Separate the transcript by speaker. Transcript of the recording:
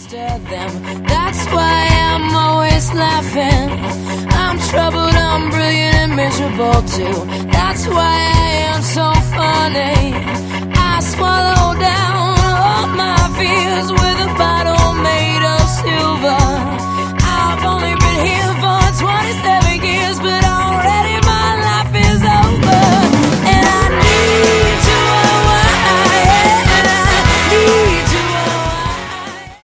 Speaker 1: after them. That's why I'm always laughing. I'm troubled, I'm brilliant and miserable too. That's why I am so funny. I swallow down all my fears with a bottle